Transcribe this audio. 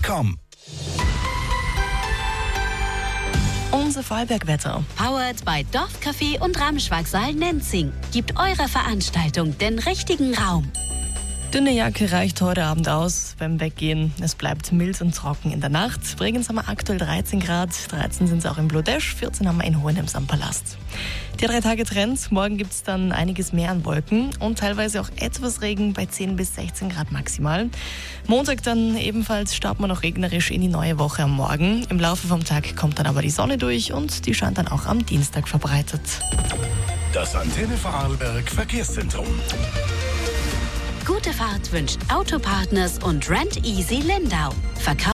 antennevierteln.com. Unser Vorarlbergwetter. Powered bei Dorfcafé und Ramschwagsaal Nenzing. Gibt eurer Veranstaltung den richtigen Raum. Dünne Jacke reicht heute Abend aus beim Weggehen. Es bleibt mild und trocken in der Nacht. Bregenz haben wir aktuell 13 Grad, 13 sind es auch in Blodesch, 14 haben wir in Hohenems am Palast. Die 3 Tage Trend, morgen gibt es dann einiges mehr an Wolken und teilweise auch etwas Regen bei 10 bis 16 Grad maximal. Montag dann ebenfalls starten wir noch regnerisch in die neue Woche am Morgen. Im Laufe vom Tag kommt dann aber die Sonne durch und die scheint dann auch am Dienstag verbreitet. Das Antenne Vorarlberg Verkehrszentrum. Gute Fahrt wünscht Autopartners und Rent Easy Lindau.